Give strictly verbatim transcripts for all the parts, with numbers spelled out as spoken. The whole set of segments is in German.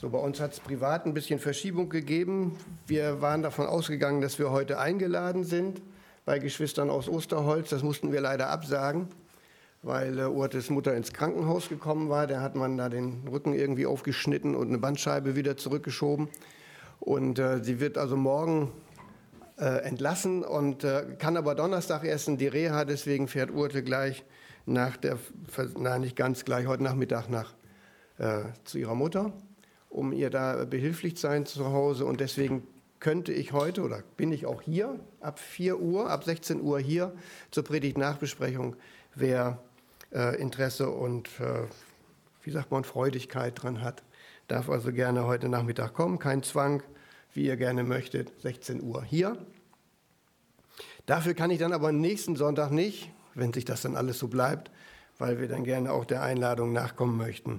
So, bei uns hat es privat ein bisschen Verschiebung gegeben. Wir waren davon ausgegangen, dass wir heute eingeladen sind bei Geschwistern aus Osterholz. Das mussten wir leider absagen, weil äh, Urtes Mutter ins Krankenhaus gekommen war. Da hat man da den Rücken irgendwie aufgeschnitten und eine Bandscheibe wieder zurückgeschoben. Und äh, sie wird also morgen äh, entlassen und äh, kann aber Donnerstag erst in die Reha. Deswegen fährt Urte gleich nach der, nein, nicht ganz gleich, heute Nachmittag nach äh, zu ihrer Mutter, um ihr da behilflich sein zu Hause. Und deswegen könnte ich heute oder bin ich auch hier ab vier Uhr, ab sechzehn Uhr hier zur Predigt-Nachbesprechung. Wer äh, Interesse und, äh, wie sagt man, Freudigkeit dran hat, darf also gerne heute Nachmittag kommen. Kein Zwang, wie ihr gerne möchtet, sechzehn Uhr hier. Dafür kann ich dann aber nächsten Sonntag nicht, wenn sich das dann alles so bleibt, weil wir dann gerne auch der Einladung nachkommen möchten.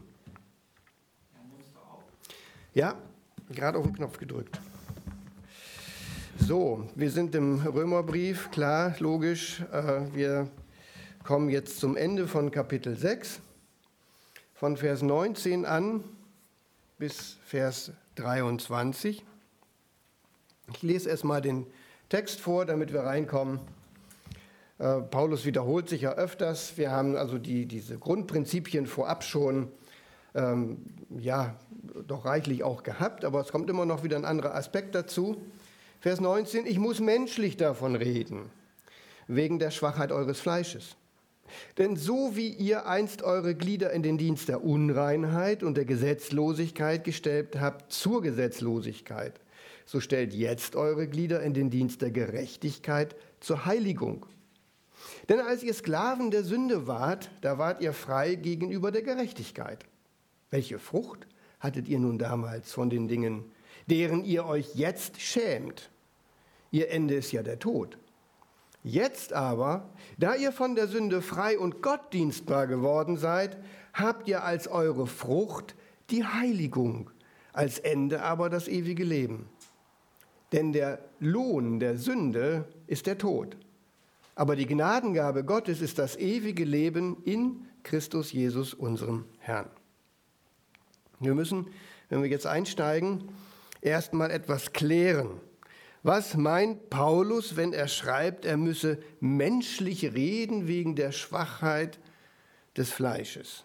Ja, gerade auf den Knopf gedrückt. So, wir sind im Römerbrief, klar, logisch. Äh, wir kommen jetzt zum Ende von Kapitel sechs, von Vers neunzehn an bis Vers dreiundzwanzig. Ich lese erstmal den Text vor, damit wir reinkommen. Äh, Paulus wiederholt sich ja öfters. Wir haben also die, diese Grundprinzipien vorab schon Ähm, ja, doch reichlich auch gehabt, aber es kommt immer noch wieder ein anderer Aspekt dazu. Vers neunzehn, ich muss menschlich davon reden, wegen der Schwachheit eures Fleisches. Denn so wie ihr einst eure Glieder in den Dienst der Unreinheit und der Gesetzlosigkeit gestellt habt zur Gesetzlosigkeit, so stellt jetzt eure Glieder in den Dienst der Gerechtigkeit zur Heiligung. Denn als ihr Sklaven der Sünde wart, da wart ihr frei gegenüber der Gerechtigkeit. Welche Frucht hattet ihr nun damals von den Dingen, deren ihr euch jetzt schämt? Ihr Ende ist ja der Tod. Jetzt aber, da ihr von der Sünde frei und Gott dienstbar geworden seid, habt ihr als eure Frucht die Heiligung, als Ende aber das ewige Leben. Denn der Lohn der Sünde ist der Tod. Aber die Gnadengabe Gottes ist das ewige Leben in Christus Jesus, unserem Herrn. Wir müssen, wenn wir jetzt einsteigen, erstmal etwas klären. Was meint Paulus, wenn er schreibt, er müsse menschlich reden wegen der Schwachheit des Fleisches?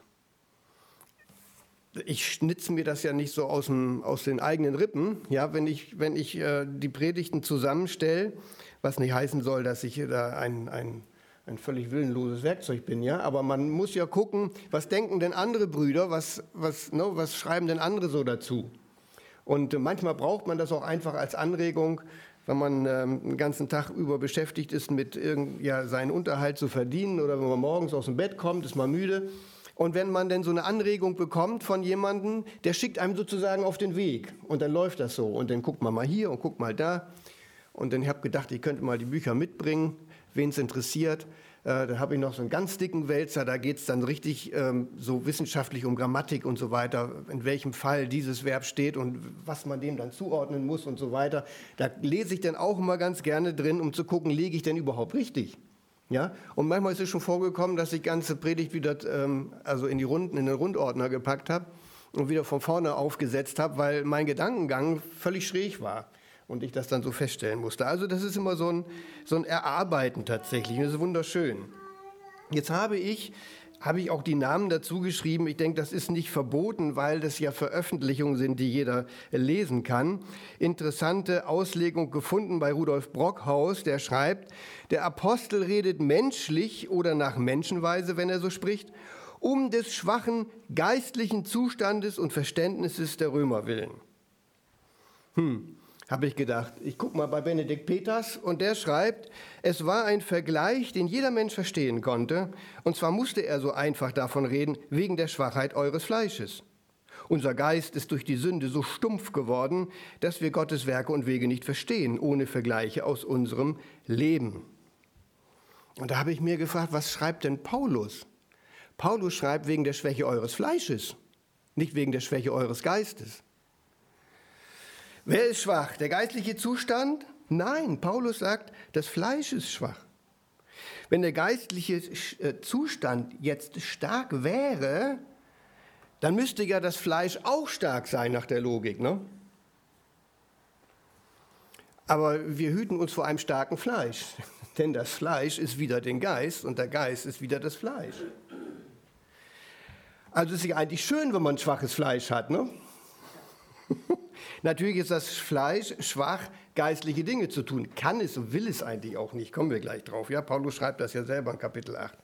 Ich schnitze mir das ja nicht so aus, dem, aus den eigenen Rippen, ja, wenn ich, wenn ich äh, die Predigten zusammenstelle, was nicht heißen soll, dass ich da ein, ein ein völlig willenloses Werkzeug bin, ja, aber man muss ja gucken, was denken denn andere Brüder, was, was, ne, was schreiben denn andere so dazu? Und äh, manchmal braucht man das auch einfach als Anregung, wenn man ähm, den ganzen Tag über beschäftigt ist, mit irgend, ja, seinen Unterhalt zu verdienen oder wenn man morgens aus dem Bett kommt, ist man müde. Und wenn man denn so eine Anregung bekommt von jemandem, der schickt einem sozusagen auf den Weg und dann läuft das so und dann guckt man mal hier und guckt mal da. Und dann habe ich gedacht, ich könnte mal die Bücher mitbringen, wen es interessiert. Äh, da habe ich noch so einen ganz dicken Wälzer, da geht es dann richtig ähm, so wissenschaftlich um Grammatik und so weiter, in welchem Fall dieses Verb steht und was man dem dann zuordnen muss und so weiter. Da lese ich dann auch immer ganz gerne drin, um zu gucken, lege ich denn überhaupt richtig? Ja? Und manchmal ist es schon vorgekommen, dass ich ganze Predigt wieder ähm, also in die Runden, in den Rundordner gepackt habe und wieder von vorne aufgesetzt habe, weil mein Gedankengang völlig schräg war. Und ich das dann so feststellen musste. Also das ist immer so ein, so ein Erarbeiten tatsächlich. Das ist wunderschön. Jetzt habe ich, habe ich auch die Namen dazu geschrieben. Ich denke, das ist nicht verboten, weil das ja Veröffentlichungen sind, die jeder lesen kann. Interessante Auslegung gefunden bei Rudolf Brockhaus, der schreibt, der Apostel redet menschlich oder nach Menschenweise, wenn er so spricht, um des schwachen geistlichen Zustandes und Verständnisses der Römer willen. Hm. Habe ich gedacht, ich gucke mal bei Benedikt Peters und der schreibt, es war ein Vergleich, den jeder Mensch verstehen konnte. Und zwar musste er so einfach davon reden, wegen der Schwachheit eures Fleisches. Unser Geist ist durch die Sünde so stumpf geworden, dass wir Gottes Werke und Wege nicht verstehen, ohne Vergleiche aus unserem Leben. Und da habe ich mir gefragt, was schreibt denn Paulus? Paulus schreibt wegen der Schwäche eures Fleisches, nicht wegen der Schwäche eures Geistes. Wer ist schwach? Der geistliche Zustand? Nein, Paulus sagt, das Fleisch ist schwach. Wenn der geistliche Zustand jetzt stark wäre, Dann müsste ja das Fleisch auch stark sein nach der Logik, ne? Aber wir hüten uns vor einem starken Fleisch, denn das Fleisch ist wieder den Geist und der Geist ist wieder das Fleisch. Also ist es ja eigentlich schön, wenn man schwaches Fleisch hat, ne? Natürlich ist das Fleisch schwach, geistliche Dinge zu tun. Kann es und will es eigentlich auch nicht. Kommen wir gleich drauf. Ja, Paulus schreibt das ja selber in Kapitel acht.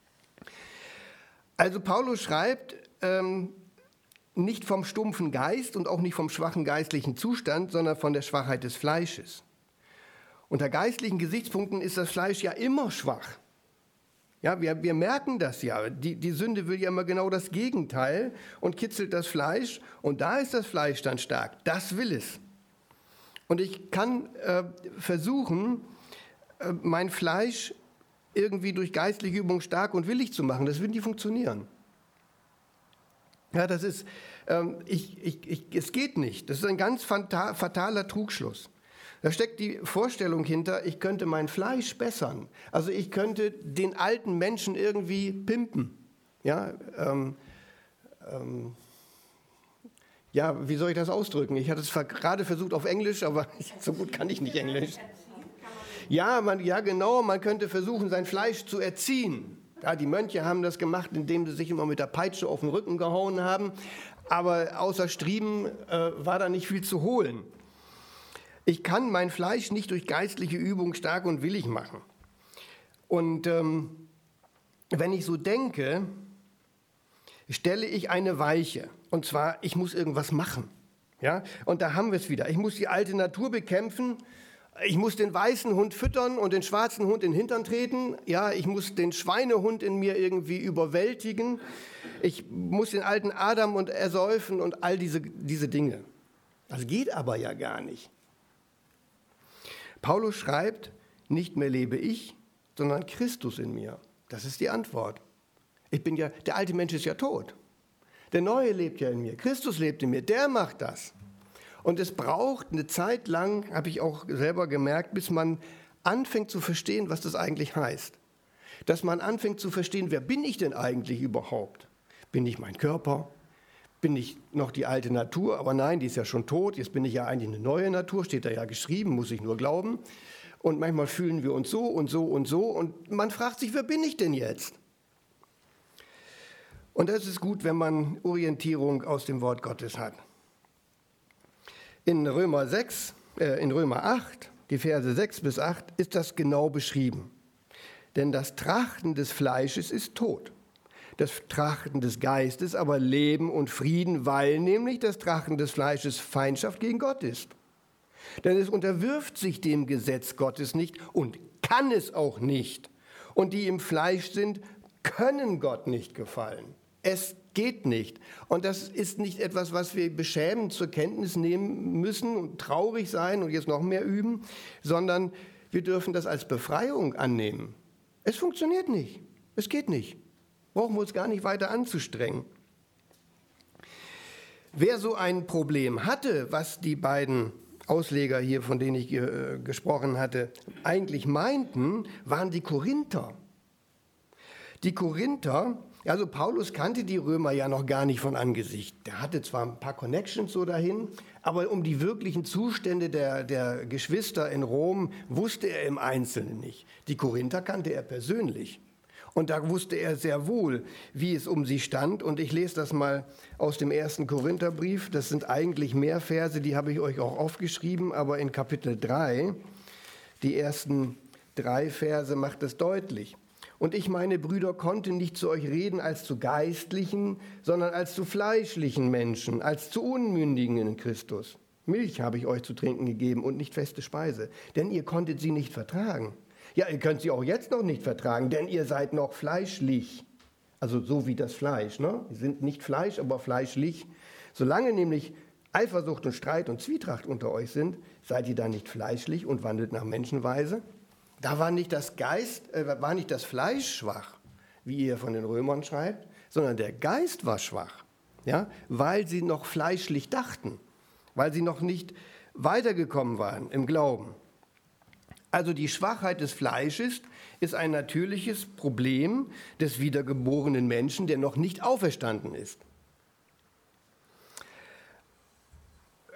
Also Paulus schreibt ähm, nicht vom stumpfen Geist und auch nicht vom schwachen geistlichen Zustand, sondern von der Schwachheit des Fleisches. Unter geistlichen Gesichtspunkten ist das Fleisch ja immer schwach. Ja, wir, wir merken das ja. Die, die Sünde will ja immer genau das Gegenteil und kitzelt das Fleisch. Und da ist das Fleisch dann stark. Das will es. Und ich kann äh, versuchen, äh, mein Fleisch irgendwie durch geistliche Übung stark und willig zu machen. Das wird nicht funktionieren. Ja, das ist, ähm, ich, ich, ich, es geht nicht. Das ist ein ganz fata- fataler Trugschluss. Da steckt die Vorstellung hinter, ich könnte mein Fleisch bessern. Also ich könnte den alten Menschen irgendwie pimpen. Ja, ähm, ähm, ja, wie soll ich das ausdrücken? Ich hatte es gerade versucht auf Englisch, aber so gut kann ich nicht Englisch. Ja, man, ja, genau, man könnte versuchen, sein Fleisch zu erziehen. Ja, die Mönche haben das gemacht, indem sie sich immer mit der Peitsche auf den Rücken gehauen haben. Aber außer Striemen äh, war da nicht viel zu holen. Ich kann mein Fleisch nicht durch geistliche Übung stark und willig machen. Und ähm, wenn ich so denke, stelle ich eine Weiche. Und zwar, ich muss irgendwas machen. Ja? Und da haben wir es wieder. Ich muss die alte Natur bekämpfen. Ich muss den weißen Hund füttern und den schwarzen Hund in den Hintern treten. Ja, ich muss den Schweinehund in mir irgendwie überwältigen. Ich muss den alten Adam und ersäufen und all diese, diese Dinge. Das geht aber ja gar nicht. Paulus schreibt, nicht mehr lebe ich, sondern Christus in mir. Das ist die Antwort. Ich bin ja, der alte Mensch ist ja tot. Der Neue lebt ja in mir. Christus lebt in mir. Der macht das. Und es braucht eine Zeit lang, habe ich auch selber gemerkt, bis man anfängt zu verstehen, was das eigentlich heißt. Dass man anfängt zu verstehen, wer bin ich denn eigentlich überhaupt? Bin ich mein Körper? Bin ich noch die alte Natur? Aber nein, die ist ja schon tot. Jetzt bin ich ja eigentlich eine neue Natur, steht da ja geschrieben, muss ich nur glauben. Und manchmal fühlen wir uns so und so und so. Und man fragt sich, wer bin ich denn jetzt? Und das ist gut, wenn man Orientierung aus dem Wort Gottes hat. In Römer sechs, äh, in Römer acht, die Verse sechs bis acht, ist das genau beschrieben. Denn das Trachten des Fleisches ist Tod. Das Trachten des Geistes aber Leben und Frieden, weil nämlich das Trachten des Fleisches Feindschaft gegen Gott ist. Denn es unterwirft sich dem Gesetz Gottes nicht und kann es auch nicht. Und die im Fleisch sind, können Gott nicht gefallen. Es geht nicht. Und das ist nicht etwas, was wir beschämend zur Kenntnis nehmen müssen und traurig sein und jetzt noch mehr üben, sondern wir dürfen das als Befreiung annehmen. Es funktioniert nicht. Es geht nicht. Brauchen wir uns gar nicht weiter anzustrengen. Wer so ein Problem hatte, was die beiden Ausleger hier, von denen ich äh, gesprochen hatte, eigentlich meinten, waren die Korinther. Die Korinther, also Paulus kannte die Römer ja noch gar nicht von Angesicht. Der hatte zwar ein paar Connections so dahin, aber um die wirklichen Zustände der, der Geschwister in Rom wusste er im Einzelnen nicht. Die Korinther kannte er persönlich. Und da wusste er sehr wohl, wie es um sie stand. Und ich lese das mal aus dem ersten Korintherbrief. Das sind eigentlich mehr Verse, die habe ich euch auch aufgeschrieben. Aber in Kapitel drei, die ersten drei Verse, macht es deutlich. Und ich, meine Brüder, konnte nicht zu euch reden als zu geistlichen, sondern als zu fleischlichen Menschen, als zu Unmündigen in Christus. Milch habe ich euch zu trinken gegeben und nicht feste Speise, denn ihr konntet sie nicht vertragen. Ja, ihr könnt sie auch jetzt noch nicht vertragen, denn ihr seid noch fleischlich. Also so wie das Fleisch, ne? Sie sind nicht Fleisch, aber fleischlich. Solange nämlich Eifersucht und Streit und Zwietracht unter euch sind, seid ihr dann nicht fleischlich und wandelt nach Menschenweise. Da war nicht das Geist, äh, war nicht das Fleisch schwach, wie ihr von den Römern schreibt, sondern der Geist war schwach, ja? Weil sie noch fleischlich dachten, weil sie noch nicht weitergekommen waren im Glauben. Also die Schwachheit des Fleisches ist ein natürliches Problem des wiedergeborenen Menschen, der noch nicht auferstanden ist.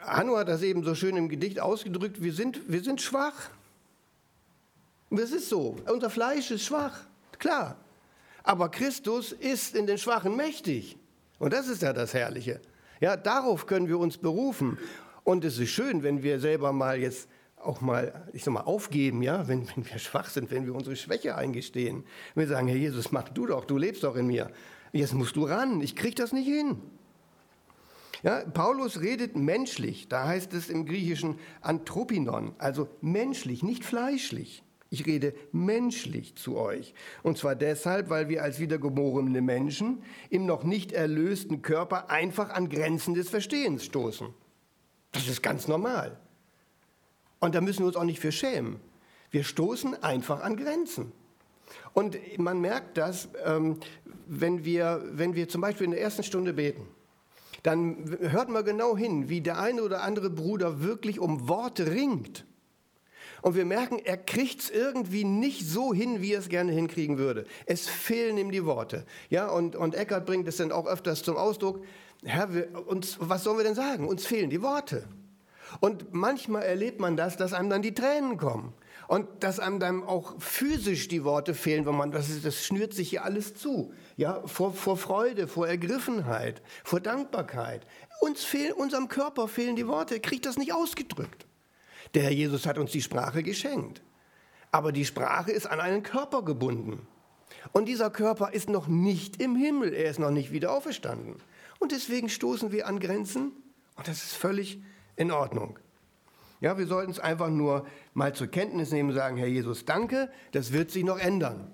Hanno hat das eben so schön im Gedicht ausgedrückt, wir sind, wir sind schwach. Das ist so, unser Fleisch ist schwach, klar. Aber Christus ist in den Schwachen mächtig. Und das ist ja das Herrliche. Ja, darauf können wir uns berufen. Und es ist schön, wenn wir selber mal jetzt auch mal, ich sag mal, aufgeben, ja, wenn, wenn wir schwach sind, wenn wir unsere Schwäche eingestehen. Wenn wir sagen, Herr Jesus, mach du doch, du lebst doch in mir. Jetzt musst du ran, ich krieg das nicht hin. Ja, Paulus redet menschlich, da heißt es im Griechischen Anthropinon, also menschlich, nicht fleischlich. Ich rede menschlich zu euch. Und zwar deshalb, weil wir als wiedergeborene Menschen im noch nicht erlösten Körper einfach an Grenzen des Verstehens stoßen. Das ist ganz normal. Und da müssen wir uns auch nicht für schämen. Wir stoßen einfach an Grenzen. Und man merkt das, ähm, wenn wir, wenn wir zum Beispiel in der ersten Stunde beten. Dann hört man genau hin, wie der eine oder andere Bruder wirklich um Worte ringt. Und wir merken, er kriegt es irgendwie nicht so hin, wie er es gerne hinkriegen würde. Es fehlen ihm die Worte. Ja, und, und Eckhart bringt es dann auch öfters zum Ausdruck. Herr, wir, uns, was sollen wir denn sagen? Uns fehlen die Worte. Und manchmal erlebt man das, dass einem dann die Tränen kommen. Und dass einem dann auch physisch die Worte fehlen, wenn man, das, ist, das schnürt sich hier alles zu. Ja, vor, vor Freude, vor Ergriffenheit, vor Dankbarkeit. Uns fehlen, unserem Körper fehlen die Worte, er kriegt das nicht ausgedrückt. Der Herr Jesus hat uns die Sprache geschenkt. Aber die Sprache ist an einen Körper gebunden. Und dieser Körper ist noch nicht im Himmel, er ist noch nicht wieder auferstanden. Und deswegen stoßen wir an Grenzen und das ist völlig in Ordnung. Ja, wir sollten es einfach nur mal zur Kenntnis nehmen und sagen, Herr Jesus, danke, das wird sich noch ändern.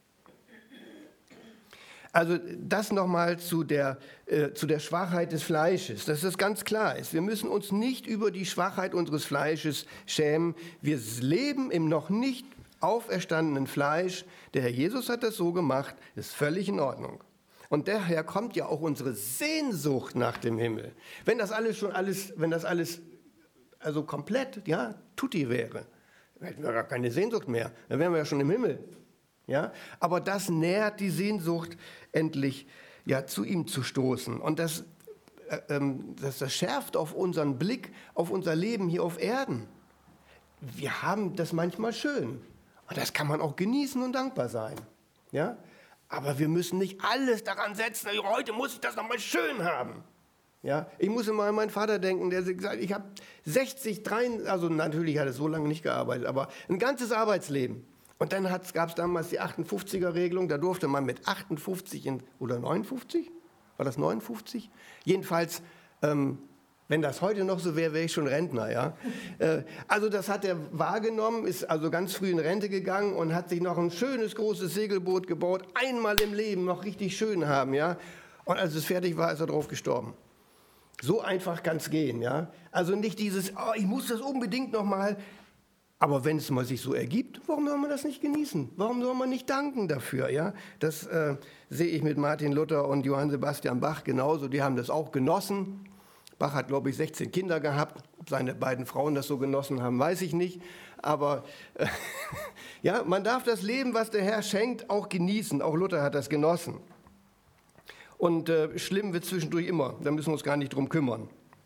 Also das nochmal zu der, äh, zu der Schwachheit des Fleisches, dass das ganz klar ist. Wir müssen uns nicht über die Schwachheit unseres Fleisches schämen. Wir leben im noch nicht auferstandenen Fleisch. Der Herr Jesus hat das so gemacht, ist völlig in Ordnung. Und daher kommt ja auch unsere Sehnsucht nach dem Himmel. Wenn das alles schon alles, wenn das alles also komplett, ja, tutti wäre, dann hätten wir gar keine Sehnsucht mehr. Dann wären wir ja schon im Himmel. Ja? Aber das nährt die Sehnsucht, endlich ja, zu ihm zu stoßen. Und das, äh, ähm, das, das schärft auf unseren Blick, auf unser Leben hier auf Erden. Wir haben das manchmal schön. Und das kann man auch genießen und dankbar sein. Ja? Aber wir müssen nicht alles daran setzen, heute muss ich das nochmal schön haben. Ja? Ich muss immer an meinen Vater denken, der gesagt hat, ich habe sechzig, drei, also natürlich hat er so lange nicht gearbeitet, aber ein ganzes Arbeitsleben. Und dann gab es damals die achtundfünfziger-Regelung, da durfte man mit achtundfünfzig in, oder neunundfünfzig, war das neunundfünfzig? Jedenfalls, ähm, wenn das heute noch so wäre, wäre ich schon Rentner. Ja? äh, also das hat er wahrgenommen, ist also ganz früh in Rente gegangen und hat sich noch ein schönes, großes Segelboot gebaut, einmal im Leben noch richtig schön haben. Ja? Und als es fertig war, ist er drauf gestorben. So einfach kann es gehen. Ja? Also nicht dieses, oh, ich muss das unbedingt noch mal. Aber wenn es mal sich so ergibt, warum soll man das nicht genießen? Warum soll man nicht danken dafür? Ja? Das äh, sehe ich mit Martin Luther und Johann Sebastian Bach genauso. Die haben das auch genossen. Bach hat, glaube ich, sechzehn Kinder gehabt. Ob seine beiden Frauen das so genossen haben, weiß ich nicht. Aber äh, ja, man darf das Leben, was der Herr schenkt, auch genießen. Auch Luther hat das genossen. Und äh, schlimm wird zwischendurch immer. Da müssen wir uns gar nicht drum kümmern.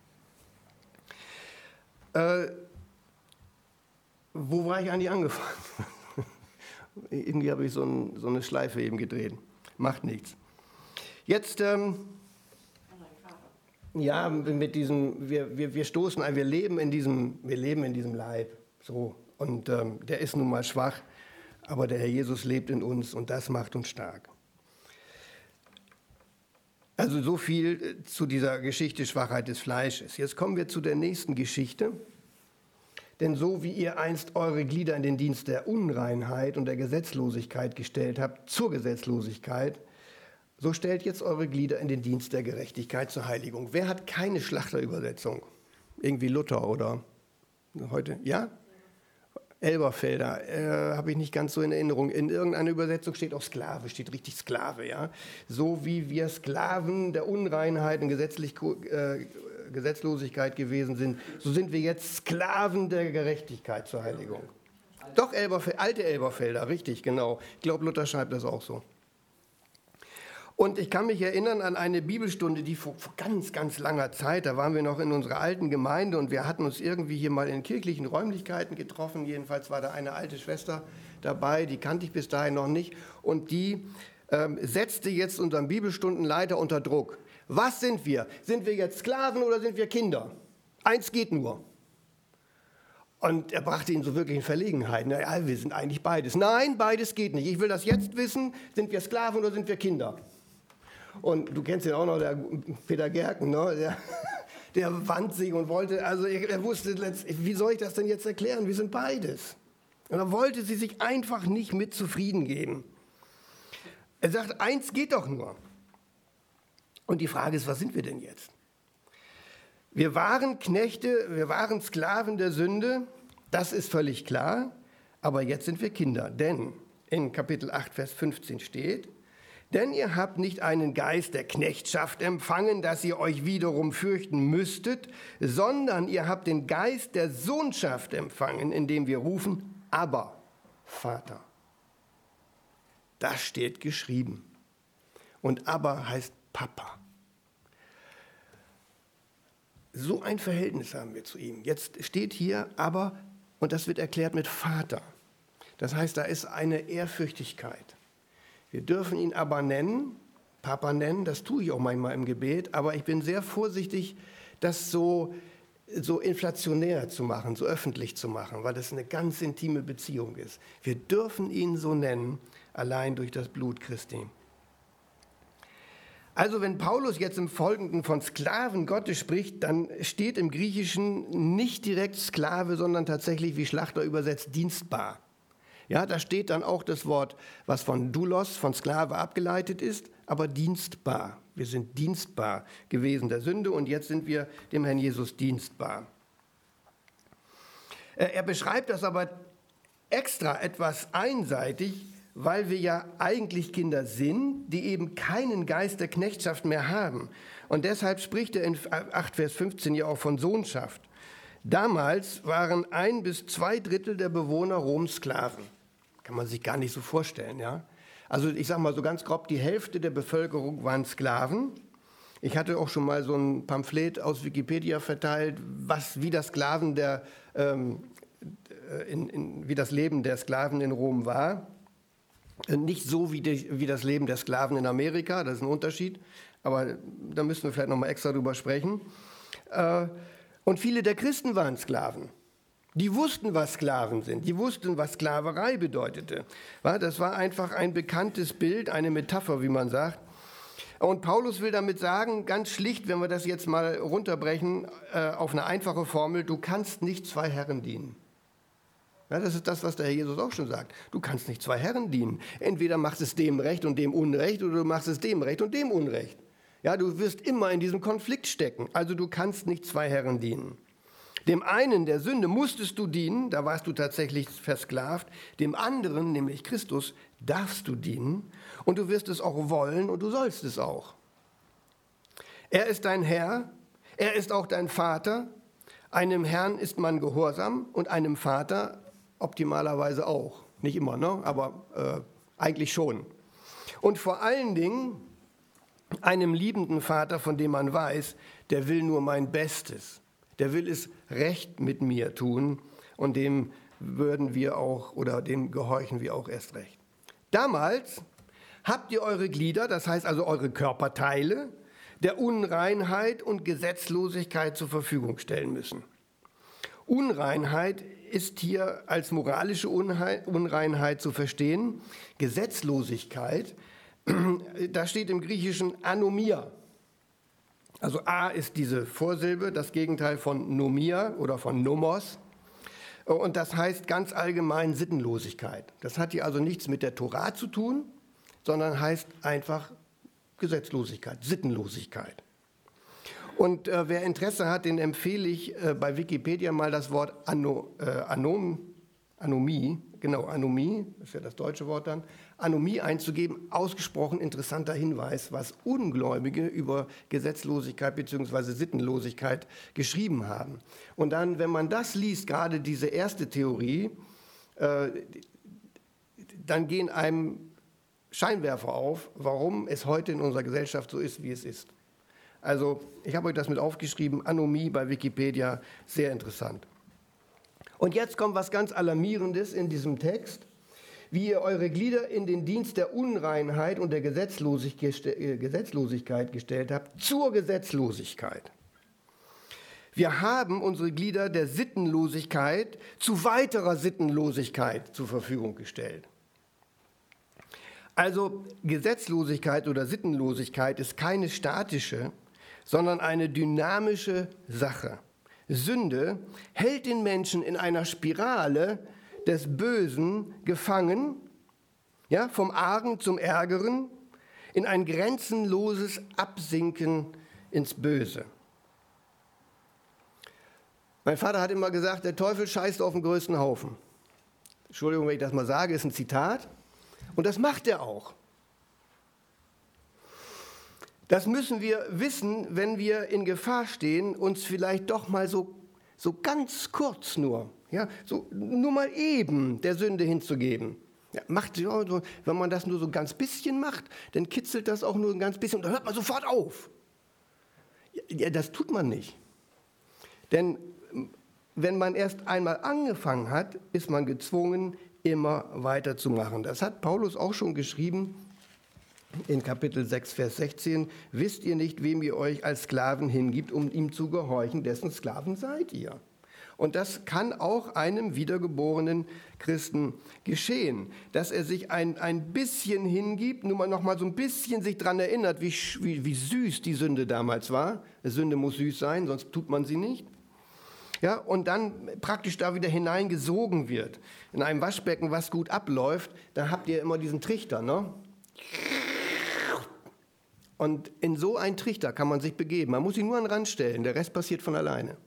Äh, Wo war ich eigentlich angefangen? Irgendwie habe ich so, ein, so eine Schleife eben gedreht. Macht nichts. Jetzt, ähm, ja, mit diesem, wir, wir, wir stoßen ein, wir leben in diesem, wir leben in diesem Leib. So. Und ähm, der ist nun mal schwach, aber der Herr Jesus lebt in uns und das macht uns stark. Also so viel zu dieser Geschichte Schwachheit des Fleisches. Jetzt kommen wir zu der nächsten Geschichte. Denn so wie ihr einst eure Glieder in den Dienst der Unreinheit und der Gesetzlosigkeit gestellt habt, zur Gesetzlosigkeit, so stellt jetzt eure Glieder in den Dienst der Gerechtigkeit zur Heiligung. Wer hat keine Schlachterübersetzung? Irgendwie Luther oder heute? Ja? Elberfelder, äh, habe ich nicht ganz so in Erinnerung. In irgendeiner Übersetzung steht auch Sklave, steht richtig Sklave. Ja? So wie wir Sklaven der Unreinheit und gesetzlich äh, Gesetzlosigkeit gewesen sind, so sind wir jetzt Sklaven der Gerechtigkeit zur Heiligung. Doch, Elberfeld, alte Elberfelder, richtig, genau. Ich glaube, Luther schreibt das auch so. Und ich kann mich erinnern an eine Bibelstunde, die vor, vor ganz, ganz langer Zeit, da waren wir noch in unserer alten Gemeinde und wir hatten uns irgendwie hier mal in kirchlichen Räumlichkeiten getroffen. Jedenfalls war da eine alte Schwester dabei, die kannte ich bis dahin noch nicht. Und die ähm, setzte jetzt unseren Bibelstundenleiter unter Druck. Was sind wir? Sind wir jetzt Sklaven oder sind wir Kinder? Eins geht nur. Und er brachte ihn so wirklich in Verlegenheit. Na ja, wir sind eigentlich beides. Nein, beides geht nicht. Ich will das jetzt wissen. Sind wir Sklaven oder sind wir Kinder? Und du kennst ja auch noch, der Peter Gerken, ne? der, der wand sich und wollte, also er wusste, wie soll ich das denn jetzt erklären? Wir sind beides. Und da wollte sie sich einfach nicht mit zufrieden geben. Er sagt, eins geht doch nur. Und die Frage ist, was sind wir denn jetzt? Wir waren Knechte, wir waren Sklaven der Sünde, das ist völlig klar, aber jetzt sind wir Kinder, denn in Kapitel acht, Vers fünfzehn steht, denn ihr habt nicht einen Geist der Knechtschaft empfangen, dass ihr euch wiederum fürchten müsstet, sondern ihr habt den Geist der Sohnschaft empfangen, indem wir rufen, aber Vater. Das steht geschrieben. Und aber heißt Papa. So ein Verhältnis haben wir zu ihm. Jetzt steht hier aber, und das wird erklärt mit Vater. Das heißt, da ist eine Ehrfürchtigkeit. Wir dürfen ihn aber nennen, Papa nennen, das tue ich auch manchmal im Gebet, aber ich bin sehr vorsichtig, das so, so inflationär zu machen, so öffentlich zu machen, weil das eine ganz intime Beziehung ist. Wir dürfen ihn so nennen, allein durch das Blut Christi. Also wenn Paulus jetzt im Folgenden von Sklaven Gottes spricht, dann steht im Griechischen nicht direkt Sklave, sondern tatsächlich, wie Schlachter übersetzt, dienstbar. Ja, da steht dann auch das Wort, was von Doulos, von Sklave abgeleitet ist, aber dienstbar. Wir sind dienstbar gewesen der Sünde und jetzt sind wir dem Herrn Jesus dienstbar. Er beschreibt das aber extra etwas einseitig, weil wir ja eigentlich Kinder sind, die eben keinen Geist der Knechtschaft mehr haben. Und deshalb spricht er in acht, Vers fünfzehn ja auch von Sohnschaft. Damals waren ein bis zwei Drittel der Bewohner Roms Sklaven. Kann man sich gar nicht so vorstellen, ja? Also ich sage mal so ganz grob, die Hälfte der Bevölkerung waren Sklaven. Ich hatte auch schon mal so ein Pamphlet aus Wikipedia verteilt, was, wie, das Sklaven der, ähm, in, in, wie das Leben der Sklaven in Rom war. Nicht so wie, die, wie das Leben der Sklaven in Amerika, das ist ein Unterschied, aber da müssen wir vielleicht noch mal extra drüber sprechen. Und viele der Christen waren Sklaven. Die wussten, was Sklaven sind, die wussten, was Sklaverei bedeutete. Das war einfach ein bekanntes Bild, eine Metapher, wie man sagt. Und Paulus will damit sagen, ganz schlicht, wenn wir das jetzt mal runterbrechen, auf eine einfache Formel, du kannst nicht zwei Herren dienen. Ja, das ist das, was der Herr Jesus auch schon sagt. Du kannst nicht zwei Herren dienen. Entweder machst es dem Recht und dem Unrecht oder du machst es dem Recht und dem Unrecht. Ja, du wirst immer in diesem Konflikt stecken. Also du kannst nicht zwei Herren dienen. Dem einen, der Sünde, musstest du dienen, da warst du tatsächlich versklavt. Dem anderen, nämlich Christus, darfst du dienen und du wirst es auch wollen und du sollst es auch. Er ist dein Herr, er ist auch dein Vater. Einem Herrn ist man gehorsam und einem Vater optimalerweise auch. Nicht immer, ne? aber äh, eigentlich schon. Und vor allen Dingen einem liebenden Vater, von dem man weiß, der will nur mein Bestes. Der will es recht mit mir tun und dem würden wir auch oder dem gehorchen wir auch erst recht. Damals habt ihr eure Glieder, das heißt also eure Körperteile, der Unreinheit und Gesetzlosigkeit zur Verfügung stellen müssen. Unreinheit ist hier als moralische Unreinheit zu verstehen. Gesetzlosigkeit, da steht im Griechischen Anomia. Also A ist diese Vorsilbe, das Gegenteil von Nomia oder von Nomos. Und das heißt ganz allgemein Sittenlosigkeit. Das hat hier also nichts mit der Tora zu tun, sondern heißt einfach Gesetzlosigkeit, Sittenlosigkeit. Und äh, wer Interesse hat, den empfehle ich äh, bei Wikipedia mal das Wort Ano, äh, Anom, Anomie, genau, Anomie, das ist ja das deutsche Wort dann, Anomie einzugeben. Ausgesprochen interessanter Hinweis, was Ungläubige über Gesetzlosigkeit bzw. Sittenlosigkeit geschrieben haben. Und dann, wenn man das liest, gerade diese erste Theorie, äh, dann gehen einem Scheinwerfer auf, warum es heute in unserer Gesellschaft so ist, wie es ist. Also, ich habe euch das mit aufgeschrieben, Anomie bei Wikipedia, sehr interessant. Und jetzt kommt was ganz Alarmierendes in diesem Text, wie ihr eure Glieder in den Dienst der Unreinheit und der Gesetzlosigkeit gestellt habt, zur Gesetzlosigkeit. Wir haben unsere Glieder der Sittenlosigkeit zu weiterer Sittenlosigkeit zur Verfügung gestellt. Also Gesetzlosigkeit oder Sittenlosigkeit ist keine statische, sondern eine dynamische Sache. Sünde hält den Menschen in einer Spirale des Bösen gefangen, ja, vom Argen zum Ärgeren, in ein grenzenloses Absinken ins Böse. Mein Vater hat immer gesagt, der Teufel scheißt auf den größten Haufen. Entschuldigung, wenn ich das mal sage, ist ein Zitat. Und das macht er auch. Das müssen wir wissen, wenn wir in Gefahr stehen, uns vielleicht doch mal so, so ganz kurz nur, ja, so, nur mal eben der Sünde hinzugeben. Ja, macht, ja, so, wenn man das nur so ein ganz bisschen macht, dann kitzelt das auch nur ein ganz bisschen und dann hört man sofort auf. Ja, das tut man nicht. Denn wenn man erst einmal angefangen hat, ist man gezwungen, immer weiterzumachen. Das hat Paulus auch schon geschrieben in Kapitel sechs, Vers sechzehn. Wisst ihr nicht, wem ihr euch als Sklaven hingibt, um ihm zu gehorchen, dessen Sklaven seid ihr? Und das kann auch einem wiedergeborenen Christen geschehen, dass er sich ein, ein bisschen hingibt, nur mal noch mal so ein bisschen sich daran erinnert, wie, wie, wie süß die Sünde damals war. Die Sünde muss süß sein, sonst tut man sie nicht. Ja, und dann praktisch da wieder hineingesogen wird. In einem Waschbecken, was gut abläuft, da habt ihr immer diesen Trichter, ne? Und in so einen Trichter kann man sich begeben. Man muss ihn nur an den Rand stellen, der Rest passiert von alleine.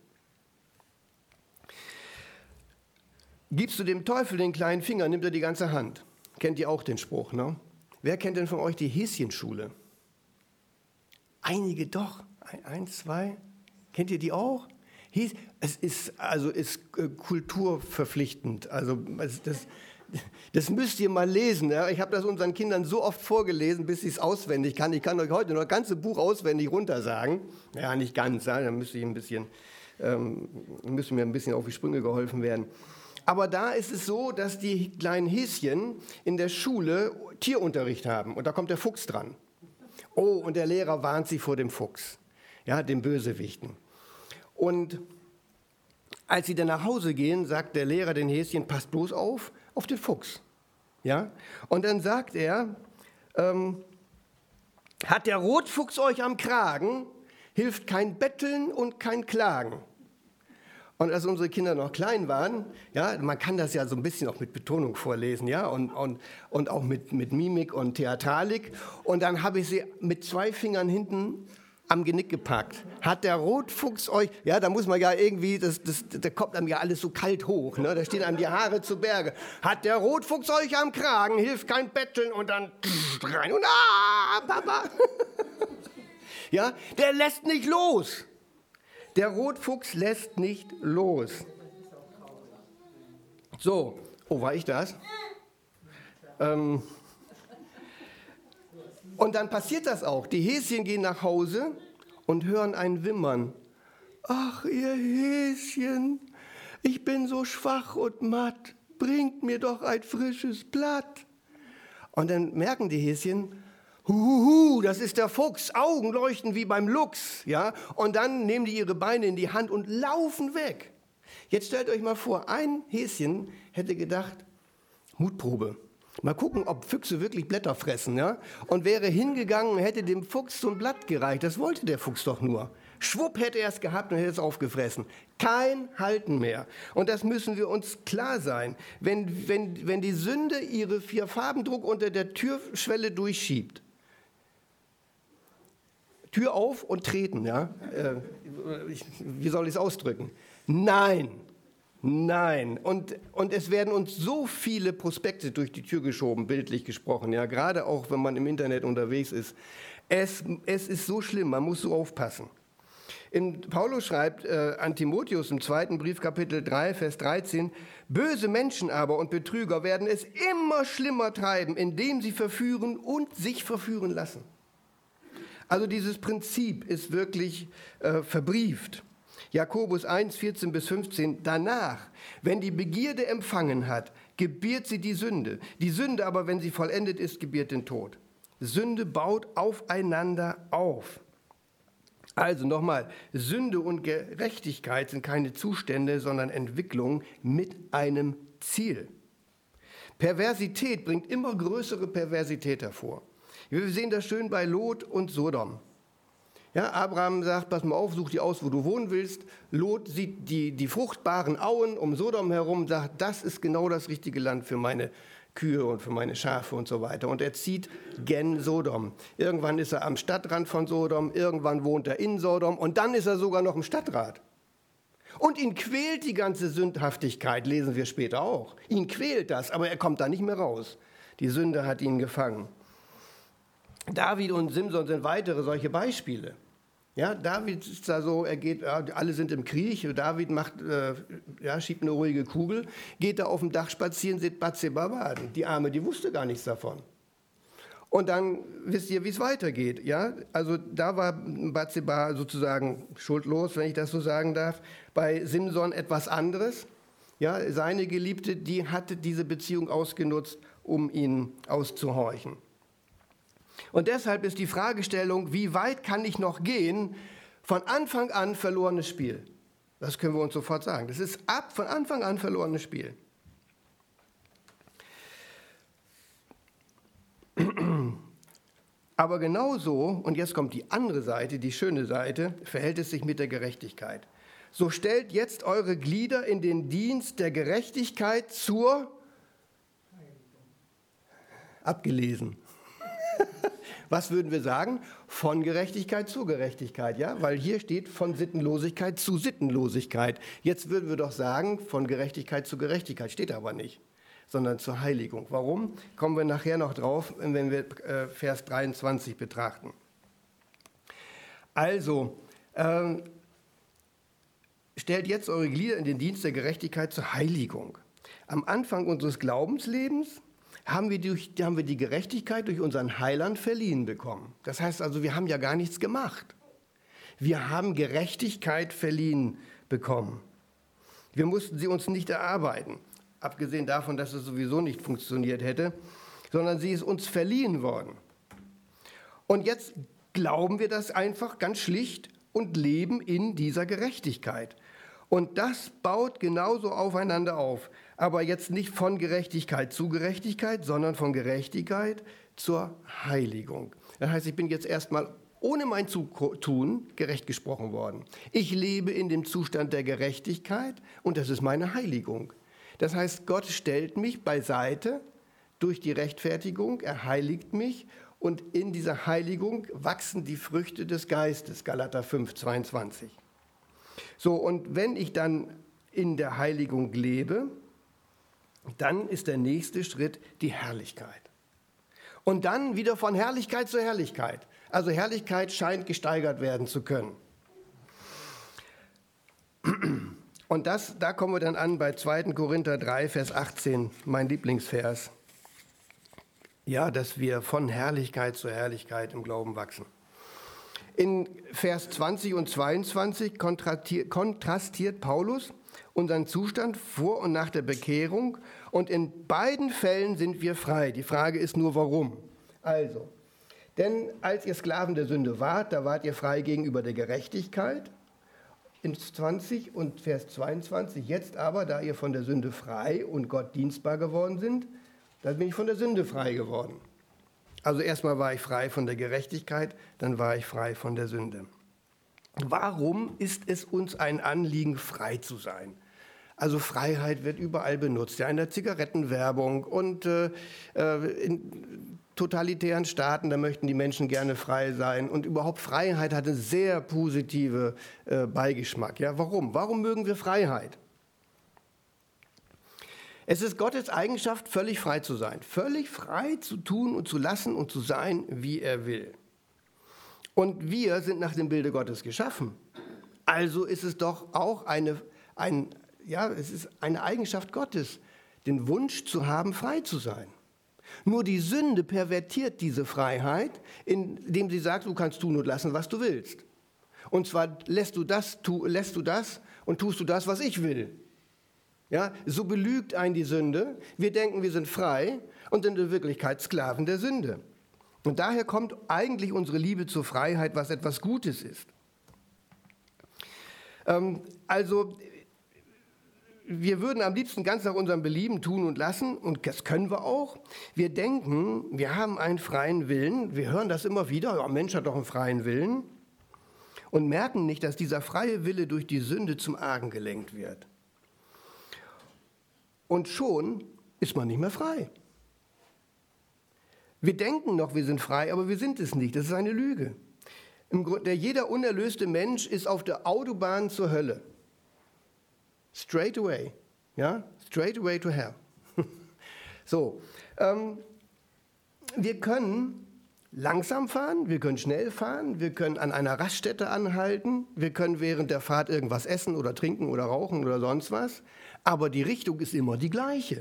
Gibst du dem Teufel den kleinen Finger, nimmt er die ganze Hand. Kennt ihr auch den Spruch, ne? Wer kennt denn von euch die Häschenschule? Einige doch. Eins, zwei. Kennt ihr die auch? Es ist, also ist kulturverpflichtend. Also das, das müsst ihr mal lesen. Ja? Ich habe das unseren Kindern so oft vorgelesen, bis ich es auswendig kann. Ich kann euch heute noch das ganze Buch auswendig runtersagen. Ja, nicht ganz. Ja? Da müsste ich ein bisschen, ähm, müsste mir ein bisschen auf die Sprünge geholfen werden. Aber da ist es so, dass die kleinen Häschen in der Schule Tierunterricht haben. Und da kommt der Fuchs dran. Oh, und der Lehrer warnt sie vor dem Fuchs, ja, dem Bösewichten. Und als sie dann nach Hause gehen, sagt der Lehrer den Häschen, passt bloß auf, auf den Fuchs. Ja? Und dann sagt er, ähm, hat der Rotfuchs euch am Kragen, hilft kein Betteln und kein Klagen. Und als unsere Kinder noch klein waren, ja, man kann das ja so ein bisschen auch mit Betonung vorlesen, ja, und, und, und auch mit, mit Mimik und Theatralik. Und dann habe ich sie mit zwei Fingern hinten am Genick gepackt. Hat der Rotfuchs euch, ja, da muss man ja irgendwie, das, das, da kommt einem ja alles so kalt hoch, ne? Da stehen einem die Haare zu Berge. Hat der Rotfuchs euch am Kragen, hilft kein Betteln und dann rein und ah, Papa. Ja, der lässt nicht los. Der Rotfuchs lässt nicht los. So, oh, war ich das? Ähm, Und dann passiert das auch. Die Häschen gehen nach Hause und hören ein Wimmern. Ach, ihr Häschen, ich bin so schwach und matt. Bringt mir doch ein frisches Blatt. Und dann merken die Häschen, huhuhu, das ist der Fuchs, Augen leuchten wie beim Luchs. Ja? Und dann nehmen die ihre Beine in die Hand und laufen weg. Jetzt stellt euch mal vor, ein Häschen hätte gedacht, Mutprobe. Mal gucken, ob Füchse wirklich Blätter fressen, ja? Und wäre hingegangen und hätte dem Fuchs so ein Blatt gereicht. Das wollte der Fuchs doch nur. Schwupp hätte er es gehabt und hätte es aufgefressen. Kein Halten mehr. Und das müssen wir uns klar sein. Wenn, wenn, wenn die Sünde ihre vier Farbendruck unter der Türschwelle durchschiebt, Tür auf und treten, ja? Äh, ich, wie soll ich es ausdrücken? Nein. Nein, und, und es werden uns so viele Prospekte durch die Tür geschoben, bildlich gesprochen, ja, gerade auch, wenn man im Internet unterwegs ist. Es, es ist so schlimm, man muss so aufpassen. In, Paulus schreibt äh, an Timotheus im zweiten Brief, Kapitel drei, Vers dreizehn, böse Menschen aber und Betrüger werden es immer schlimmer treiben, indem sie verführen und sich verführen lassen. Also dieses Prinzip ist wirklich äh, verbrieft. Jakobus eins, vierzehn bis fünfzehn, danach, wenn die Begierde empfangen hat, gebiert sie die Sünde. Die Sünde aber, wenn sie vollendet ist, gebiert den Tod. Sünde baut aufeinander auf. Also nochmal, Sünde und Gerechtigkeit sind keine Zustände, sondern Entwicklungen mit einem Ziel. Perversität bringt immer größere Perversität hervor. Wir sehen das schön bei Lot und Sodom. Ja, Abraham sagt, pass mal auf, such dir aus, wo du wohnen willst. Lot sieht die, die fruchtbaren Auen um Sodom herum, sagt, das ist genau das richtige Land für meine Kühe und für meine Schafe und so weiter. Und er zieht gen Sodom. Irgendwann ist er am Stadtrand von Sodom, irgendwann wohnt er in Sodom und dann ist er sogar noch im Stadtrat. Und ihn quält die ganze Sündhaftigkeit, lesen wir später auch. Ihn quält das, aber er kommt da nicht mehr raus. Die Sünde hat ihn gefangen. David und Simson sind weitere solche Beispiele. Ja, David ist da so, er geht, ja, alle sind im Krieg, David macht, äh, ja, schiebt eine ruhige Kugel, geht da auf dem Dach spazieren, sieht Bathseba baden. Die Arme, die wusste gar nichts davon. Und dann wisst ihr, wie es weitergeht. Ja? Also da war Bathseba sozusagen schuldlos, wenn ich das so sagen darf. Bei Simson etwas anderes. Ja, seine Geliebte, die hatte diese Beziehung ausgenutzt, um ihn auszuhorchen. Und deshalb ist die Fragestellung, wie weit kann ich noch gehen, von Anfang an verlorenes Spiel. Das können wir uns sofort sagen. Das ist ab von Anfang an verlorenes Spiel. Aber genauso, und jetzt kommt die andere Seite, die schöne Seite, verhält es sich mit der Gerechtigkeit. So stellt jetzt eure Glieder in den Dienst der Gerechtigkeit zur abgelesen. Was würden wir sagen? Von Gerechtigkeit zu Gerechtigkeit, ja? Weil hier steht von Sittenlosigkeit zu Sittenlosigkeit. Jetzt würden wir doch sagen, von Gerechtigkeit zu Gerechtigkeit, steht aber nicht, sondern zur Heiligung. Warum? Kommen wir nachher noch drauf, wenn wir äh, Vers dreiundzwanzig betrachten. Also, ähm, stellt jetzt eure Glieder in den Dienst der Gerechtigkeit zur Heiligung. Am Anfang unseres Glaubenslebens haben wir, durch, haben wir die Gerechtigkeit durch unseren Heiland verliehen bekommen. Das heißt also, wir haben ja gar nichts gemacht. Wir haben Gerechtigkeit verliehen bekommen. Wir mussten sie uns nicht erarbeiten, abgesehen davon, dass es sowieso nicht funktioniert hätte, sondern sie ist uns verliehen worden. Und jetzt glauben wir das einfach ganz schlicht und leben in dieser Gerechtigkeit. Und das baut genauso aufeinander auf. Aber jetzt nicht von Gerechtigkeit zu Gerechtigkeit, sondern von Gerechtigkeit zur Heiligung. Das heißt, ich bin jetzt erstmal ohne mein Zutun gerecht gesprochen worden. Ich lebe in dem Zustand der Gerechtigkeit und das ist meine Heiligung. Das heißt, Gott stellt mich beiseite durch die Rechtfertigung, er heiligt mich und in dieser Heiligung wachsen die Früchte des Geistes, Galater fünf, zweiundzwanzig. So, und wenn ich dann in der Heiligung lebe, dann ist der nächste Schritt die Herrlichkeit. Und dann wieder von Herrlichkeit zu Herrlichkeit. Also Herrlichkeit scheint gesteigert werden zu können. Und das, da kommen wir dann an bei zweiter Korinther drei, Vers achtzehn, mein Lieblingsvers. Ja, dass wir von Herrlichkeit zu Herrlichkeit im Glauben wachsen. In Vers zwanzig und zweiundzwanzig kontrastiert Paulus unseren Zustand vor und nach der Bekehrung und in beiden Fällen sind wir frei. Die Frage ist nur, warum? Also, denn als ihr Sklaven der Sünde wart, da wart ihr frei gegenüber der Gerechtigkeit. In zwanzig und Vers zweiundzwanzig, jetzt aber, da ihr von der Sünde frei und Gott dienstbar geworden sind, da bin ich von der Sünde frei geworden. Also erstmal war ich frei von der Gerechtigkeit, dann war ich frei von der Sünde. Warum ist es uns ein Anliegen, frei zu sein? Also Freiheit wird überall benutzt, ja, in der Zigarettenwerbung und äh, in totalitären Staaten, da möchten die Menschen gerne frei sein. Und überhaupt Freiheit hat einen sehr positiven äh, Beigeschmack. Ja, warum? Warum mögen wir Freiheit? Es ist Gottes Eigenschaft, völlig frei zu sein. Völlig frei zu tun und zu lassen und zu sein, wie er will. Und wir sind nach dem Bilde Gottes geschaffen. Also ist es doch auch eine, ein, ja, es ist eine Eigenschaft Gottes, den Wunsch zu haben, frei zu sein. Nur die Sünde pervertiert diese Freiheit, indem sie sagt, du kannst tun und lassen, was du willst. Und zwar lässt du das, tu, lässt du das und tust du das, was ich will. Ja, so belügt einen die Sünde. Wir denken, wir sind frei und sind in Wirklichkeit Sklaven der Sünde. Und daher kommt eigentlich unsere Liebe zur Freiheit, was etwas Gutes ist. Ähm, also wir würden am liebsten ganz nach unserem Belieben tun und lassen, und das können wir auch. Wir denken, wir haben einen freien Willen, wir hören das immer wieder, ja, Mensch hat doch einen freien Willen, und merken nicht, dass dieser freie Wille durch die Sünde zum Argen gelenkt wird. Und schon ist man nicht mehr frei. Wir denken noch, wir sind frei, aber wir sind es nicht, das ist eine Lüge. Im Grunde, jeder unerlöste Mensch ist auf der Autobahn zur Hölle. Straight away, ja, straight away to hell. So, ähm, wir können langsam fahren, wir können schnell fahren, wir können an einer Raststätte anhalten, wir können während der Fahrt irgendwas essen oder trinken oder rauchen oder sonst was, aber die Richtung ist immer die gleiche.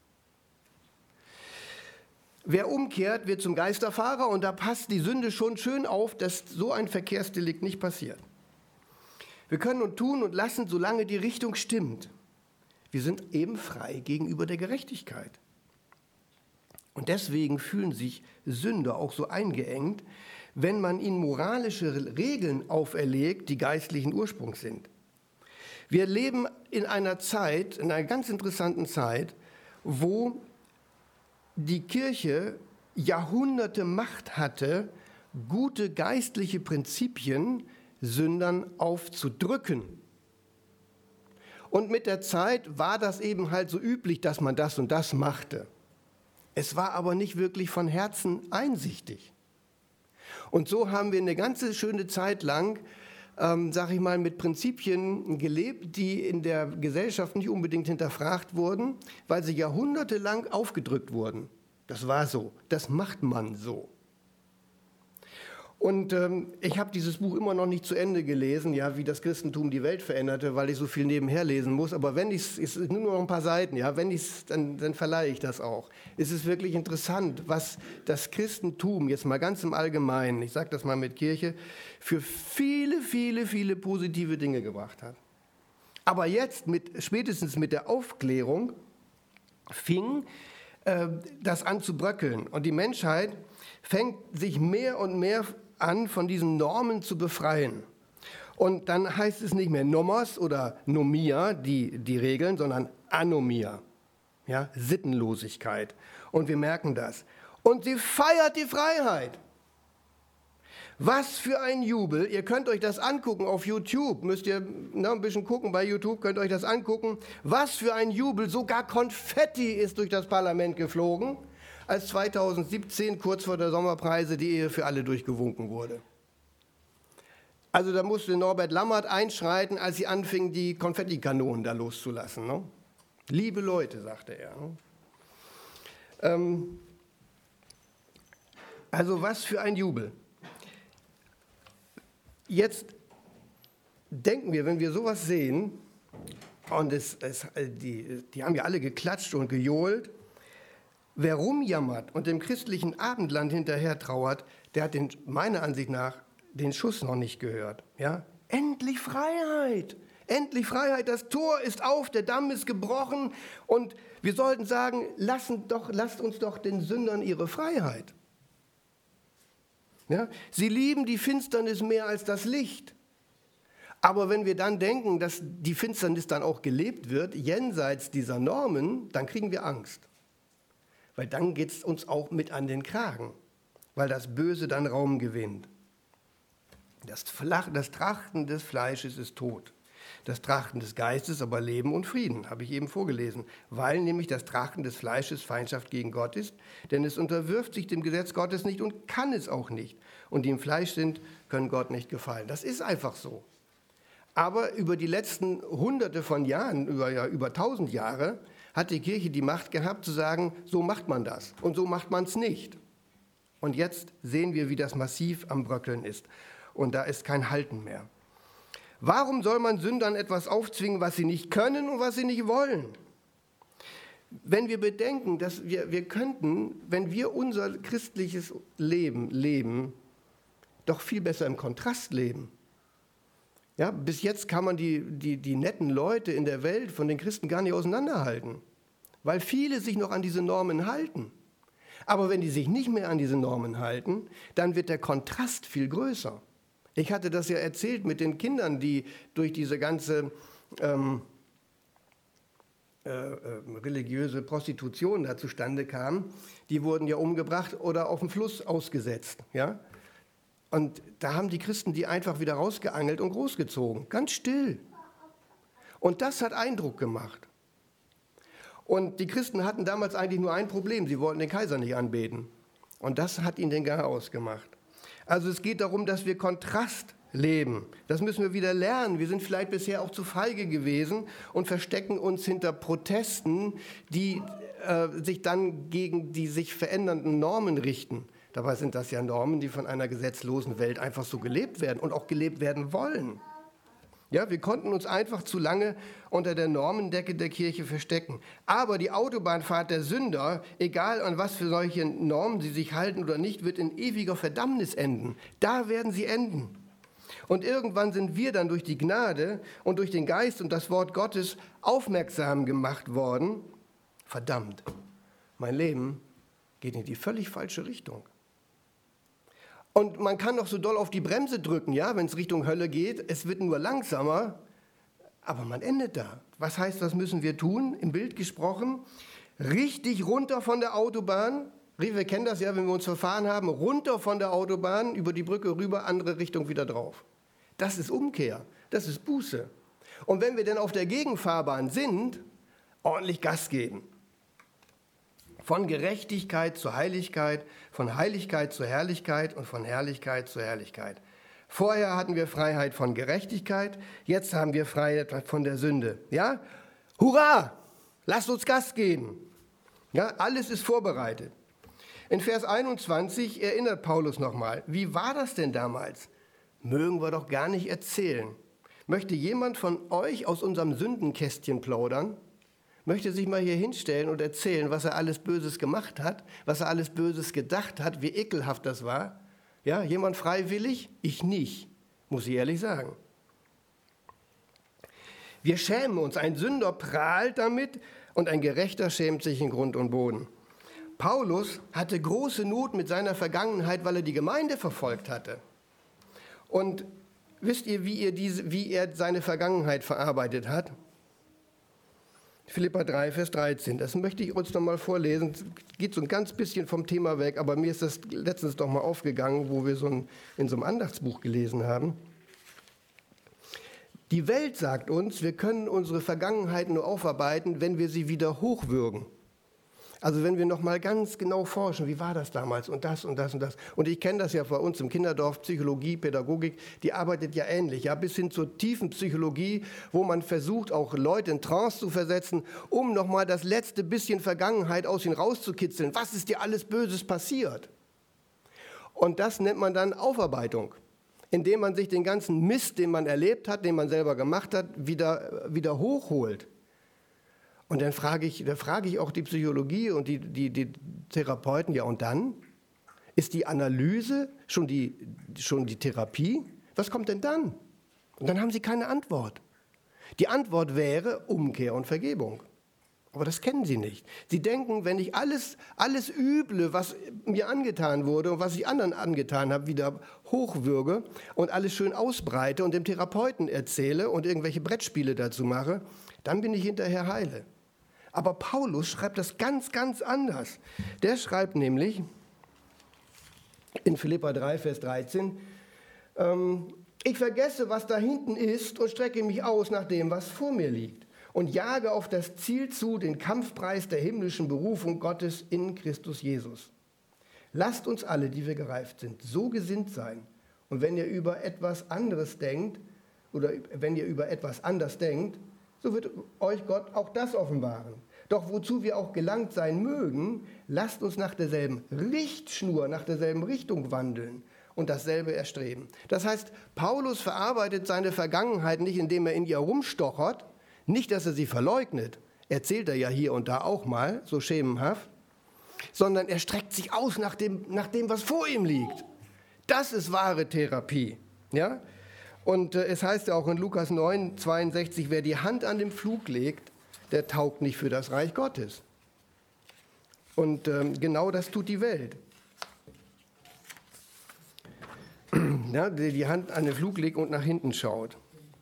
Wer umkehrt, wird zum Geisterfahrer, und da passt die Sünde schon schön auf, dass so ein Verkehrsdelikt nicht passiert. Wir können und tun und lassen, solange die Richtung stimmt. Wir sind eben frei gegenüber der Gerechtigkeit. Und deswegen fühlen sich Sünder auch so eingeengt, wenn man ihnen moralische Regeln auferlegt, die geistlichen Ursprungs sind. Wir leben in einer Zeit, in einer ganz interessanten Zeit, wo die Kirche Jahrhunderte Macht hatte, gute geistliche Prinzipien Sündern aufzudrücken. Und mit der Zeit war das eben halt so üblich, dass man das und das machte. Es war aber nicht wirklich von Herzen einsichtig. Und so haben wir eine ganze schöne Zeit lang, ähm, sag ich mal, mit Prinzipien gelebt, die in der Gesellschaft nicht unbedingt hinterfragt wurden, weil sie jahrhundertelang aufgedrückt wurden. Das war so, das macht man so. Und ähm, ich habe dieses Buch immer noch nicht zu Ende gelesen, ja, wie das Christentum die Welt veränderte, weil ich so viel nebenher lesen muss. Aber wenn ich es, ist nur noch ein paar Seiten, ja, wenn ich es, dann, dann verleihe ich das auch. Es ist wirklich interessant, was das Christentum jetzt mal ganz im Allgemeinen, ich sage das mal mit Kirche, für viele, viele, viele positive Dinge gebracht hat. Aber jetzt, mit, spätestens mit der Aufklärung, fing äh, das an zu bröckeln. Und die Menschheit fängt sich mehr und mehr an, von diesen Normen zu befreien. Und dann heißt es nicht mehr Nomos oder Nomia, die, die Regeln, sondern Anomia, ja, Sittenlosigkeit. Und wir merken das. Und sie feiert die Freiheit. Was für ein Jubel. Ihr könnt euch das angucken auf YouTube. Müsst ihr na, ein bisschen gucken bei YouTube, könnt euch das angucken. Was für ein Jubel. Sogar Konfetti ist durch das Parlament geflogen, als zweitausendsiebzehn, kurz vor der Sommerpreise, die Ehe für alle durchgewunken wurde. Also da musste Norbert Lammert einschreiten, als sie anfingen, die Konfettikanonen da loszulassen. Ne? Liebe Leute, sagte er. Ne? Ähm, also was für ein Jubel. Jetzt denken wir, wenn wir sowas sehen, und es, es, die, die haben ja alle geklatscht und gejohlt, wer rumjammert und dem christlichen Abendland hinterher trauert, der hat den, meiner Ansicht nach den Schuss noch nicht gehört. Ja? Endlich Freiheit! Endlich Freiheit! Das Tor ist auf, der Damm ist gebrochen, und wir sollten sagen, lassen doch, lasst uns doch den Sündern ihre Freiheit. Ja? Sie lieben die Finsternis mehr als das Licht. Aber wenn wir dann denken, dass die Finsternis dann auch gelebt wird, jenseits dieser Normen, dann kriegen wir Angst. Weil dann geht es uns auch mit an den Kragen, weil das Böse dann Raum gewinnt. Das, Flach, das Trachten des Fleisches ist Tod. Das Trachten des Geistes aber Leben und Frieden, habe ich eben vorgelesen, weil nämlich das Trachten des Fleisches Feindschaft gegen Gott ist, denn es unterwirft sich dem Gesetz Gottes nicht und kann es auch nicht. Und die im Fleisch sind, können Gott nicht gefallen. Das ist einfach so. Aber über die letzten Hunderte von Jahren, über, ja, über tausend Jahre, hat die Kirche die Macht gehabt zu sagen, so macht man das und so macht man es nicht. Und jetzt sehen wir, wie das massiv am Bröckeln ist. Und da ist kein Halten mehr. Warum soll man Sündern etwas aufzwingen, was sie nicht können und was sie nicht wollen? Wenn wir bedenken, dass wir, wir könnten, wenn wir unser christliches Leben leben, doch viel besser im Kontrast leben. Ja, bis jetzt kann man die, die, die netten Leute in der Welt von den Christen gar nicht auseinanderhalten, weil viele sich noch an diese Normen halten. Aber wenn die sich nicht mehr an diese Normen halten, dann wird der Kontrast viel größer. Ich hatte das ja erzählt mit den Kindern, die durch diese ganze ähm, äh, äh, religiöse Prostitution da zustande kamen. Die wurden ja umgebracht oder auf dem Fluss ausgesetzt. Ja? Und da haben die Christen die einfach wieder rausgeangelt und großgezogen, ganz still. Und das hat Eindruck gemacht. Und die Christen hatten damals eigentlich nur ein Problem, sie wollten den Kaiser nicht anbeten. Und das hat ihnen den Garaus gemacht. Also es geht darum, dass wir Kontrast leben. Das müssen wir wieder lernen. Wir sind vielleicht bisher auch zu feige gewesen und verstecken uns hinter Protesten, die äh, sich dann gegen die sich verändernden Normen richten. Dabei sind das ja Normen, die von einer gesetzlosen Welt einfach so gelebt werden und auch gelebt werden wollen. Ja, wir konnten uns einfach zu lange unter der Normendecke der Kirche verstecken. Aber die Autobahnfahrt der Sünder, egal an was für solche Normen sie sich halten oder nicht, wird in ewiger Verdammnis enden. Da werden sie enden. Und irgendwann sind wir dann durch die Gnade und durch den Geist und das Wort Gottes aufmerksam gemacht worden. Verdammt, mein Leben geht in die völlig falsche Richtung. Und man kann noch so doll auf die Bremse drücken, ja, wenn es Richtung Hölle geht. Es wird nur langsamer, aber man endet da. Was heißt, was müssen wir tun? Im Bild gesprochen, richtig runter von der Autobahn. Wir kennen das ja, wenn wir uns verfahren haben, runter von der Autobahn, über die Brücke rüber, andere Richtung wieder drauf. Das ist Umkehr, das ist Buße. Und wenn wir dann auf der Gegenfahrbahn sind, ordentlich Gas geben. Von Gerechtigkeit zur Heiligkeit, von Heiligkeit zur Herrlichkeit und von Herrlichkeit zur Herrlichkeit. Vorher hatten wir Freiheit von Gerechtigkeit, jetzt haben wir Freiheit von der Sünde. Ja? Hurra! Lasst uns Gas geben. Ja, alles ist vorbereitet. In Vers einundzwanzig erinnert Paulus nochmal, wie war das denn damals? Mögen wir doch gar nicht erzählen. Möchte jemand von euch aus unserem Sündenkästchen plaudern? Möchte sich mal hier hinstellen und erzählen, was er alles Böses gemacht hat, was er alles Böses gedacht hat, wie ekelhaft das war? Ja, jemand freiwillig? Ich nicht, muss ich ehrlich sagen. Wir schämen uns, ein Sünder prahlt damit und ein Gerechter schämt sich in Grund und Boden. Paulus hatte große Not mit seiner Vergangenheit, weil er die Gemeinde verfolgt hatte. Und wisst ihr, wie, ihr diese, wie er seine Vergangenheit verarbeitet hat? Philipper drei, Vers dreizehn, das möchte ich uns noch mal vorlesen. Es geht so ein ganz bisschen vom Thema weg, aber mir ist das letztens doch mal aufgegangen, wo wir so ein, in so einem Andachtsbuch gelesen haben. Die Welt sagt uns, wir können unsere Vergangenheit nur aufarbeiten, wenn wir sie wieder hochwürgen. Also wenn wir noch mal ganz genau forschen, wie war das damals und das und das und das. Und ich kenne das ja bei uns im Kinderdorf, Psychologie, Pädagogik, die arbeitet ja ähnlich, ja, bis hin zur tiefen Psychologie, wo man versucht, auch Leute in Trance zu versetzen, um noch mal das letzte bisschen Vergangenheit aus ihnen rauszukitzeln. Was ist dir alles Böses passiert? Und das nennt man dann Aufarbeitung, indem man sich den ganzen Mist, den man erlebt hat, den man selber gemacht hat, wieder, wieder hochholt. Und dann frage ich, da frage ich auch die Psychologie und die, die, die Therapeuten, ja und dann? Ist die Analyse schon die, schon die Therapie? Was kommt denn dann? Und dann haben sie keine Antwort. Die Antwort wäre Umkehr und Vergebung. Aber das kennen sie nicht. Sie denken, wenn ich alles, alles Üble, was mir angetan wurde und was ich anderen angetan habe, wieder hochwürge und alles schön ausbreite und dem Therapeuten erzähle und irgendwelche Brettspiele dazu mache, dann bin ich hinterher heile. Aber Paulus schreibt das ganz, ganz anders. Der schreibt nämlich in Philipper drei, Vers dreizehn, ähm, ich vergesse, was da hinten ist und strecke mich aus nach dem, was vor mir liegt und jage auf das Ziel zu, den Kampfpreis der himmlischen Berufung Gottes in Christus Jesus. Lasst uns alle, die wir gereift sind, so gesinnt sein. Und wenn ihr über etwas anderes denkt, oder wenn ihr über etwas anders denkt, so wird euch Gott auch das offenbaren. Doch wozu wir auch gelangt sein mögen, lasst uns nach derselben Richtschnur, nach derselben Richtung wandeln und dasselbe erstreben. Das heißt, Paulus verarbeitet seine Vergangenheit nicht, indem er in ihr rumstochert, nicht, dass er sie verleugnet, erzählt er ja hier und da auch mal, so schemenhaft, sondern er streckt sich aus nach dem, nach dem, was vor ihm liegt. Das ist wahre Therapie. Ja? Und äh, es heißt ja auch in Lukas neun, zweiundsechzig, wer die Hand an den Pflug legt, der taugt nicht für das Reich Gottes. Und ähm, genau das tut die Welt. Ja, der die Hand an den Pflug legt und nach hinten schaut.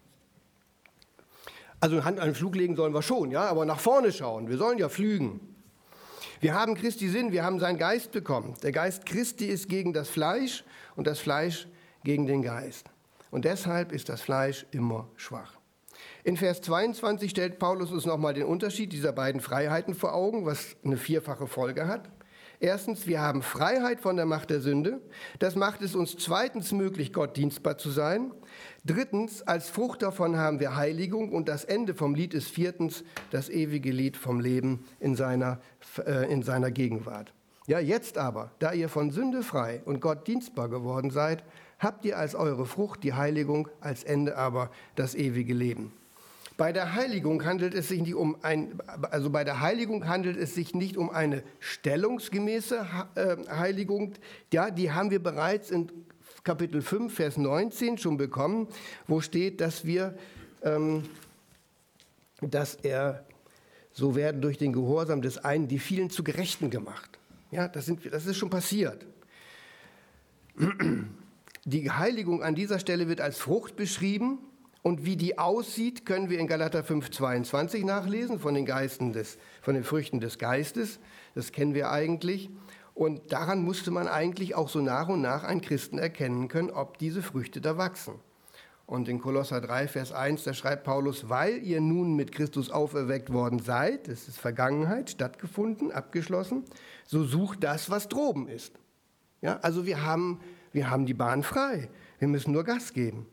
Also Hand an den Pflug legen sollen wir schon, ja, aber nach vorne schauen. Wir sollen ja flügen. Wir haben Christi Sinn, wir haben seinen Geist bekommen. Der Geist Christi ist gegen das Fleisch und das Fleisch gegen den Geist. Und deshalb ist das Fleisch immer schwach. In Vers zweiundzwanzig stellt Paulus uns nochmal den Unterschied dieser beiden Freiheiten vor Augen, was eine vierfache Folge hat. Erstens, wir haben Freiheit von der Macht der Sünde. Das macht es uns zweitens möglich, Gott dienstbar zu sein. Drittens, als Frucht davon haben wir Heiligung. Und das Ende vom Lied ist viertens das ewige Lied vom Leben in seiner, äh, in seiner Gegenwart. Ja, jetzt aber, da ihr von Sünde frei und Gott dienstbar geworden seid, habt ihr als eure Frucht die Heiligung, als Ende aber das ewige Leben. Bei der Heiligung handelt es sich nicht um ein, also bei der Heiligung handelt es sich nicht um eine stellungsgemäße Heiligung. Ja, die haben wir bereits in Kapitel fünf, Vers neunzehn schon bekommen, wo steht, dass wir, ähm, dass er, so werden durch den Gehorsam des einen die vielen zu Gerechten gemacht. Ja, das, sind, das ist schon passiert. Die Heiligung an dieser Stelle wird als Frucht beschrieben. Und wie die aussieht, können wir in Galater fünf, zweiundzwanzig nachlesen, von den, Geisten des, von den Früchten des Geistes. Das kennen wir eigentlich. Und daran musste man eigentlich auch so nach und nach einen Christen erkennen können, ob diese Früchte da wachsen. Und in Kolosser drei, Vers eins, da schreibt Paulus, weil ihr nun mit Christus auferweckt worden seid, das ist Vergangenheit, stattgefunden, abgeschlossen, so sucht das, was droben ist. Ja, also wir haben, wir haben die Bahn frei. Wir müssen nur Gas geben.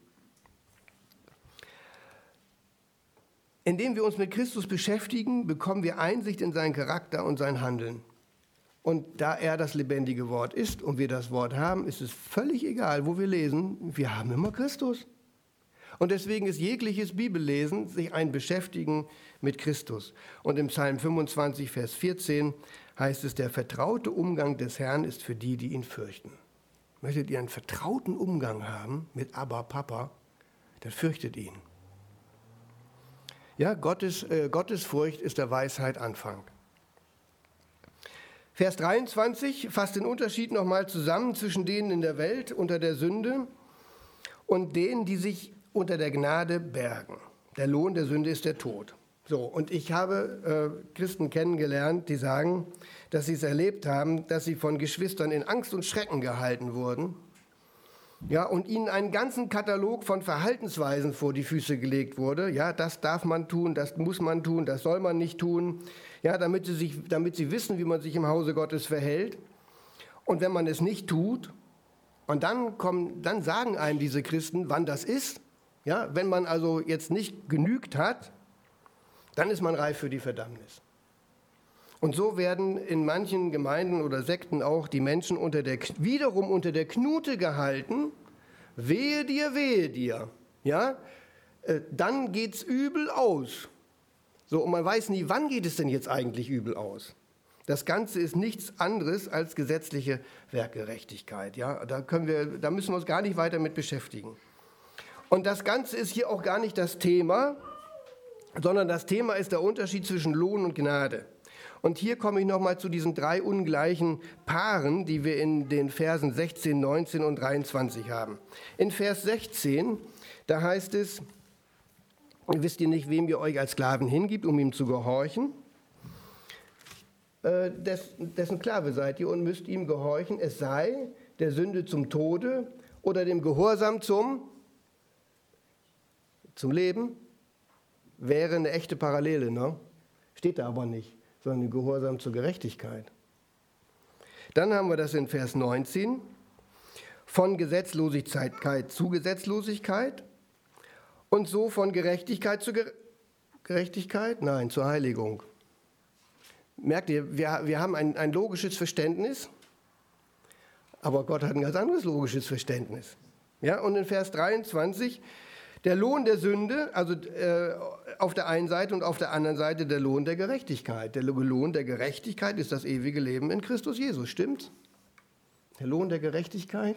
Indem wir uns mit Christus beschäftigen, bekommen wir Einsicht in seinen Charakter und sein Handeln. Und da er das lebendige Wort ist und wir das Wort haben, ist es völlig egal, wo wir lesen, wir haben immer Christus. Und deswegen ist jegliches Bibellesen sich ein Beschäftigen mit Christus. Und im Psalm fünfundzwanzig, Vers vierzehn heißt es, der vertraute Umgang des Herrn ist für die, die ihn fürchten. Möchtet ihr einen vertrauten Umgang haben mit Abba, Papa, dann fürchtet ihn. Ja, Gottes, äh, Gottesfurcht ist der Weisheit Anfang. Vers dreiundzwanzig fasst den Unterschied nochmal zusammen zwischen denen in der Welt unter der Sünde und denen, die sich unter der Gnade bergen. Der Lohn der Sünde ist der Tod. So, und ich habe äh, Christen kennengelernt, die sagen, dass sie es erlebt haben, dass sie von Geschwistern in Angst und Schrecken gehalten wurden. Ja, und ihnen einen ganzen Katalog von Verhaltensweisen vor die Füße gelegt wurde. Ja, das darf man tun, das muss man tun, das soll man nicht tun. Ja, damit sie sich, damit sie wissen, wie man sich im Hause Gottes verhält. Und wenn man es nicht tut, und dann kommen, dann sagen einem diese Christen, wann das ist. Ja, wenn man also jetzt nicht genügt hat, dann ist man reif für die Verdammnis. Und so werden in manchen Gemeinden oder Sekten auch die Menschen unter der, wiederum unter der Knute gehalten. Wehe dir, wehe dir. Ja? Äh, dann geht's übel aus. So, und man weiß nie, wann geht es denn jetzt eigentlich übel aus? Das Ganze ist nichts anderes als gesetzliche Werkgerechtigkeit. Ja? Da, können wir, da müssen wir uns gar nicht weiter mit beschäftigen. Und das Ganze ist hier auch gar nicht das Thema, sondern das Thema ist der Unterschied zwischen Lohn und Gnade. Und hier komme ich nochmal zu diesen drei ungleichen Paaren, die wir in den Versen sechzehn, neunzehn und dreiundzwanzig haben. In Vers sechzehn, da heißt es, wisst ihr nicht, wem ihr euch als Sklaven hingibt, um ihm zu gehorchen? Äh, des, dessen Sklave seid ihr und müsst ihm gehorchen, es sei der Sünde zum Tode oder dem Gehorsam zum, zum Leben. Wäre eine echte Parallele, ne? Steht da aber nicht, sondern Gehorsam zur Gerechtigkeit. Dann haben wir das in Vers neunzehn, von Gesetzlosigkeit zu Gesetzlosigkeit und so von Gerechtigkeit zu Ger- Gerechtigkeit, nein, zur Heiligung. Merkt ihr, wir, wir haben ein, ein logisches Verständnis. Aber Gott hat ein ganz anderes logisches Verständnis. Ja, und in Vers dreiundzwanzig, der Lohn der Sünde, also äh, auf der einen Seite und auf der anderen Seite der Lohn der Gerechtigkeit. Der Lohn der Gerechtigkeit ist das ewige Leben in Christus Jesus, stimmt's? Der Lohn der Gerechtigkeit?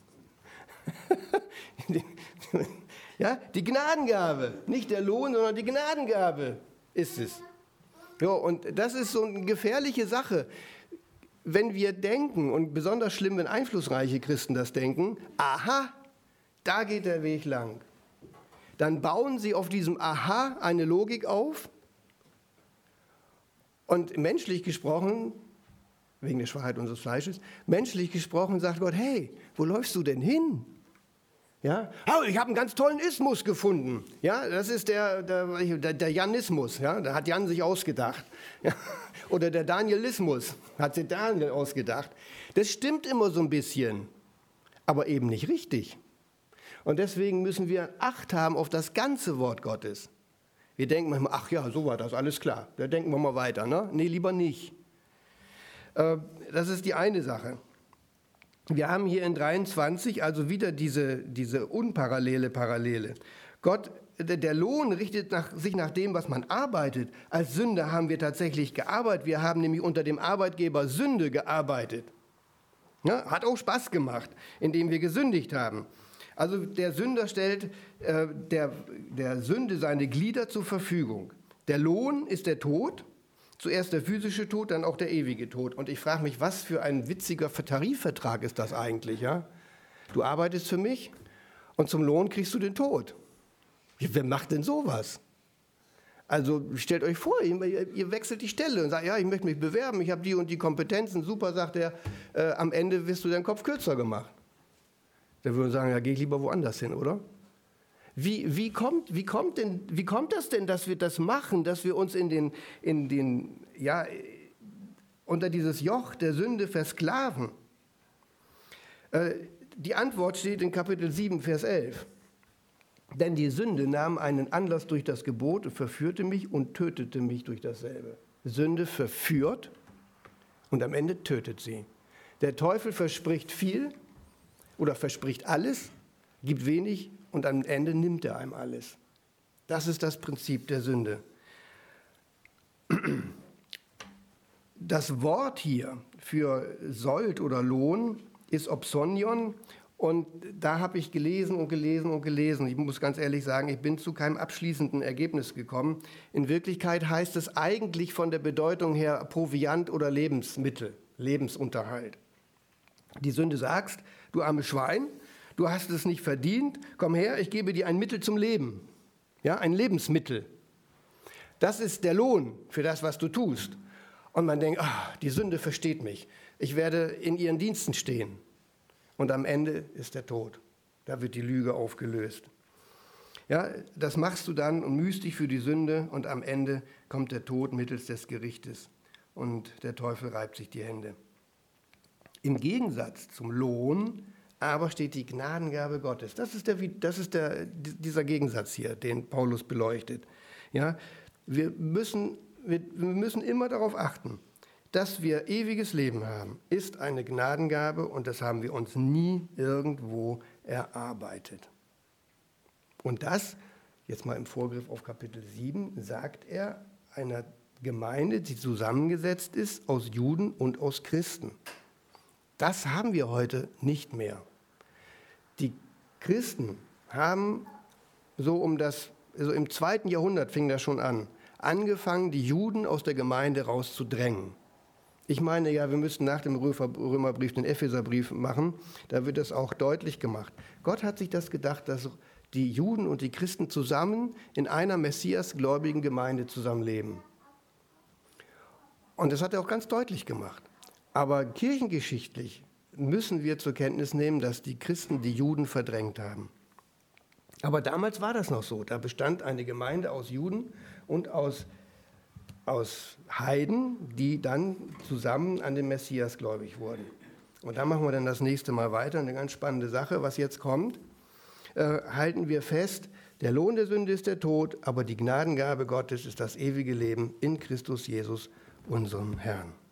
Ja, die Gnadengabe, nicht der Lohn, sondern die Gnadengabe ist es. Ja, und das ist so eine gefährliche Sache. Wenn wir denken, und besonders schlimm, wenn einflussreiche Christen das denken, aha, da geht der Weg lang. Dann bauen sie auf diesem Aha eine Logik auf. Und menschlich gesprochen, wegen der Schwachheit unseres Fleisches, menschlich gesprochen sagt Gott, hey, wo läufst du denn hin? Ja, oh, ich habe einen ganz tollen Ismus gefunden. Ja, das ist der, der, der Janismus. Ja, da hat Jan sich ausgedacht. Ja, oder der Danielismus hat sich Daniel ausgedacht. Das stimmt immer so ein bisschen, aber eben nicht richtig. Und deswegen müssen wir Acht haben auf das ganze Wort Gottes. Wir denken manchmal, ach ja, so war das, alles klar. Da denken wir mal weiter. Ne? Nee, lieber nicht. Äh, das ist die eine Sache. Wir haben hier in dreiundzwanzig also wieder diese, diese unparallele Parallele. Gott, der Lohn richtet nach, sich nach dem, was man arbeitet. Als Sünder haben wir tatsächlich gearbeitet. Wir haben nämlich unter dem Arbeitgeber Sünde gearbeitet. Ja, hat auch Spaß gemacht, indem wir gesündigt haben. Also der Sünder stellt äh, der, der Sünde seine Glieder zur Verfügung. Der Lohn ist der Tod. Zuerst der physische Tod, dann auch der ewige Tod. Und ich frage mich, was für ein witziger Tarifvertrag ist das eigentlich? Ja? Du arbeitest für mich und zum Lohn kriegst du den Tod. Wer macht denn sowas? Also stellt euch vor, ihr, ihr wechselt die Stelle und sagt, ja, ich möchte mich bewerben, ich habe die und die Kompetenzen, super, sagt er, äh, am Ende wirst du deinen Kopf kürzer gemacht. Da würden wir sagen, ja, gehe ich lieber woanders hin, oder? Wie, wie, kommt, wie, kommt denn, wie kommt das denn, dass wir das machen, dass wir uns in den, in den, ja, unter dieses Joch der Sünde versklaven? Äh, die Antwort steht in Kapitel sieben, Vers elf. Denn die Sünde nahm einen Anlass durch das Gebot und verführte mich und tötete mich durch dasselbe. Sünde verführt und am Ende tötet sie. Der Teufel verspricht viel oder verspricht alles, gibt wenig, und am Ende nimmt er einem alles. Das ist das Prinzip der Sünde. Das Wort hier für Sold oder Lohn ist Opsonion. Und da habe ich gelesen und gelesen und gelesen. Ich muss ganz ehrlich sagen, ich bin zu keinem abschließenden Ergebnis gekommen. In Wirklichkeit heißt es eigentlich von der Bedeutung her Proviant oder Lebensmittel, Lebensunterhalt. Die Sünde sagt, du armes Schwein, du hast es nicht verdient, komm her, ich gebe dir ein Mittel zum Leben, ja, ein Lebensmittel. Das ist der Lohn für das, was du tust. Und man denkt, ach, die Sünde versteht mich, ich werde in ihren Diensten stehen. Und am Ende ist der Tod, da wird die Lüge aufgelöst. Ja, das machst du dann und mühst dich für die Sünde und am Ende kommt der Tod mittels des Gerichtes und der Teufel reibt sich die Hände. Im Gegensatz zum Lohn aber steht die Gnadengabe Gottes. Das ist, der, das ist der, dieser Gegensatz hier, den Paulus beleuchtet. Ja, wir, müssen, wir, wir müssen immer darauf achten, dass wir ewiges Leben haben, ist eine Gnadengabe und das haben wir uns nie irgendwo erarbeitet. Und das, jetzt mal im Vorgriff auf Kapitel sieben, sagt er einer Gemeinde, die zusammengesetzt ist aus Juden und aus Christen. Das haben wir heute nicht mehr. Die Christen haben so um das, also im zweiten Jahrhundert fing das schon an, angefangen, die Juden aus der Gemeinde rauszudrängen. Ich meine ja, wir müssten nach dem Römerbrief den Epheserbrief machen, da wird das auch deutlich gemacht. Gott hat sich das gedacht, dass die Juden und die Christen zusammen in einer messiasgläubigen Gemeinde zusammenleben. Und das hat er auch ganz deutlich gemacht. Aber kirchengeschichtlich müssen wir zur Kenntnis nehmen, dass die Christen die Juden verdrängt haben. Aber damals war das noch so. Da bestand eine Gemeinde aus Juden und aus, aus Heiden, die dann zusammen an den Messias gläubig wurden. Und da machen wir dann das nächste Mal weiter. Eine ganz spannende Sache, was jetzt kommt. Äh, halten wir fest, der Lohn der Sünde ist der Tod, aber die Gnadengabe Gottes ist das ewige Leben in Christus Jesus, unserem Herrn.